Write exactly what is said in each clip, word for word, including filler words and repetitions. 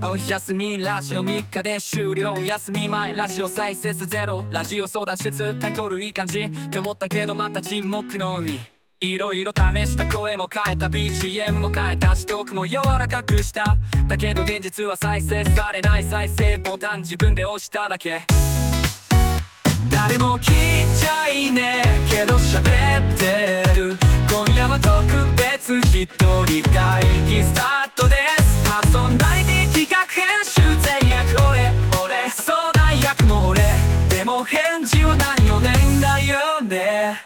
お休みラジオみっかで終了。休み前ラジオ再生数ゼロ。ラジオ相談室タイトルいい感じって思ったけどまた沈黙の海。いろいろ試した声も変えた ビージーエム も変えたストークも柔らかくした。だけど現実は再生されない。再生ボタン自分で押しただけ。誰も聞いちゃいねえけど喋ってる。今夜は特別一人会議スタートです。パーソナリティ企画編集全役俺俺相談役も俺。でも返事は何をねんだよね。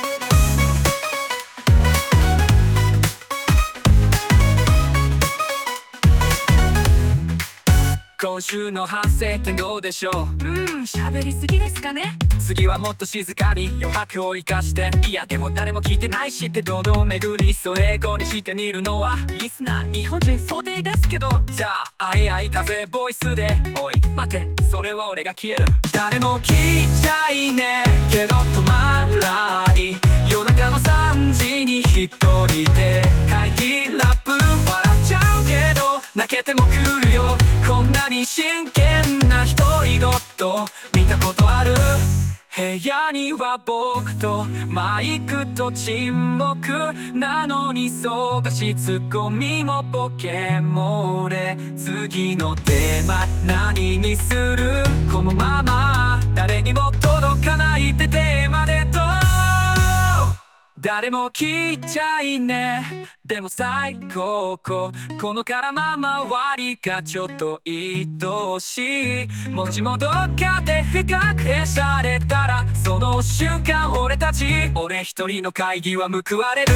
今週の反省点どうでしょう。うーん、喋りすぎですかね。次はもっと静かに余白を生かして。いやでも誰も聞いてないしって堂々巡りそう英語にしてみるのはリスナー日本人想定ですけど。じゃああいあいだぜボイスで。おい待てそれは俺が消える。誰も聞いちゃいねえけど止まらない。夜中のさんじに一人で会議ラップ笑っちゃうけど泣けても来るよ。こんなに真剣な独り言見たことある。部屋には僕とマイクと沈黙なのに忙しいツッコミもボケも俺。次のテーマ何にする。このまま誰にも届かないってテーマでどう。誰も聞いちゃいねえでも最高ここのからまま周りがちょっと愛おしい。もしもどっかで不確定されたらその瞬間俺たち俺一人の会議は報われる。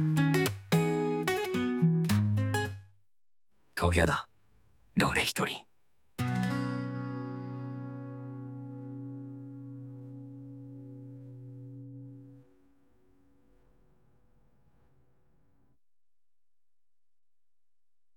顔嫌だ俺一人。